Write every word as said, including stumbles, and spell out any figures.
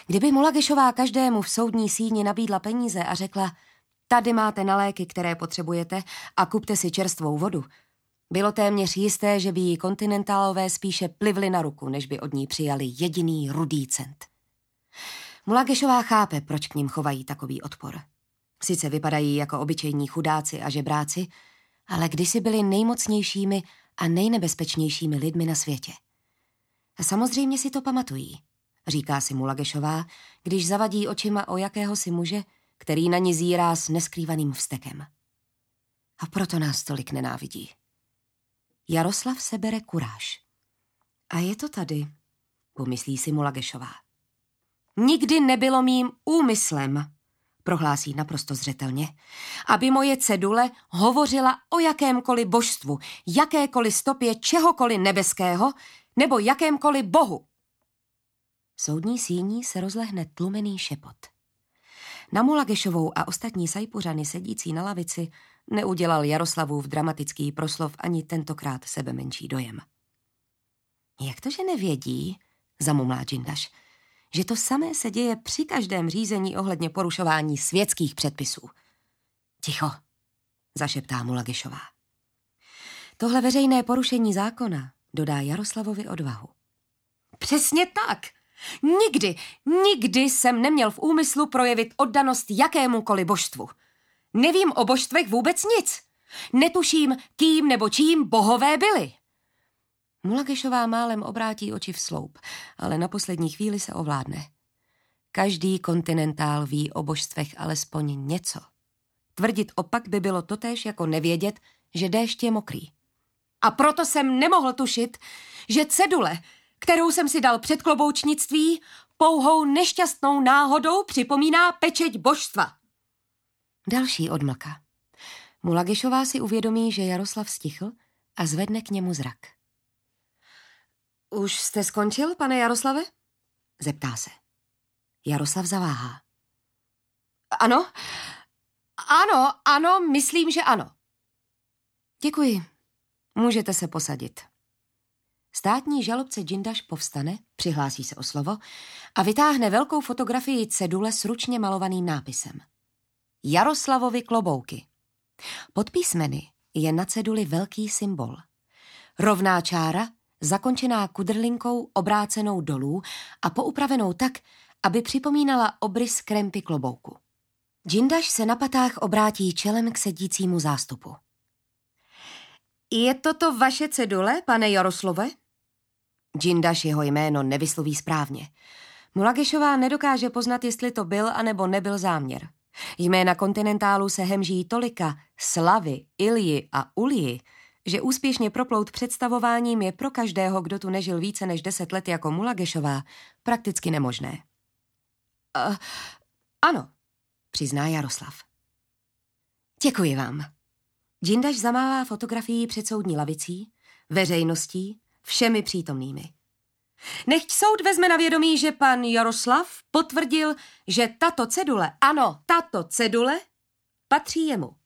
Kdyby Mulagešová každému v soudní síni nabídla peníze a řekla, tady máte na léky, které potřebujete a kupte si čerstvou vodu, bylo téměř jisté, že by jí kontinentálové spíše plivli na ruku, než by od ní přijali jediný rudý cent. Mulagešová chápe, proč k nim chovají takový odpor. Sice vypadají jako obyčejní chudáci a žebráci, ale kdysi byli nejmocnějšími a nejnebezpečnějšími lidmi na světě. A samozřejmě si to pamatují, říká si Mulagešová, když zavadí očima o jakéhosi muže, který na ní zírá s neskrývaným vztekem. A proto nás tolik nenávidí. Jaroslav se bere kuráž. A je to tady, pomyslí si Mulagešová. Nikdy nebylo mým úmyslem, prohlásí naprosto zřetelně, aby moje cedule hovořila o jakémkoliv božstvu, jakékoliv stopě čehokoliv nebeského nebo jakémkoliv bohu. V soudní síni se rozlehne tlumený šepot. Na Mulagešovou a ostatní Sajpuřany sedící na lavici neudělal Jaroslavův dramatický proslov ani tentokrát sebemenší dojem. Jak to, že nevědí, zamumlá Džindaš, že to samé se děje při každém řízení ohledně porušování světských předpisů. Ticho, zašeptá Mulagešová. Tohle veřejné porušení zákona dodá Jaroslavovi odvahu. Přesně tak. Nikdy, nikdy jsem neměl v úmyslu projevit oddanost jakémukoliv božstvu. Nevím o božstvech vůbec nic. Netuším, kým nebo čím bohové byli. Mulagešová málem obrátí oči v sloup, ale na poslední chvíli se ovládne. Každý kontinentál ví o božstvech alespoň něco. Tvrdit opak by bylo totéž jako nevědět, že déšť je mokrý. A proto jsem nemohl tušit, že cedule, kterou jsem si dal před kloboučnictví, pouhou nešťastnou náhodou připomíná pečeť božstva. Další odmlka. Mulagešová si uvědomí, že Jaroslav stichl a zvedne k němu zrak. Už jste skončil, pane Jaroslave? Zeptá se. Jaroslav zaváhá. Ano, ano, ano, myslím, že ano. Děkuji. Můžete se posadit. Státní žalobce Džindaš povstane, přihlásí se o slovo a vytáhne velkou fotografii cedule s ručně malovaným nápisem. Jaroslavovi klobouky. Pod písmeny je na ceduli velký symbol. Rovná čára, zakončená kudrlinkou obrácenou dolů a poupravenou tak, aby připomínala obrys krempy klobouku. Džindaš se na patách obrátí čelem k sedícímu zástupu. Je toto vaše cedule, pane Jaroslave? Džindaš jeho jméno nevysloví správně. Mulagešová nedokáže poznat, jestli to byl anebo nebyl záměr. Jména kontinentálu se hemží tolika Slavy, Ilji a Ulji, že úspěšně proplout představováním je pro každého, kdo tu nežil více než deset let jako Mulagešová, prakticky nemožné. Uh, ano, přizná Jaroslav. Děkuji vám. Džindaš zamává fotografii před soudní lavicí, veřejností, všemi přítomnými. Nechť soud vezme na vědomí, že pan Jaroslav potvrdil, že tato cedule, ano, tato cedule, patří jemu.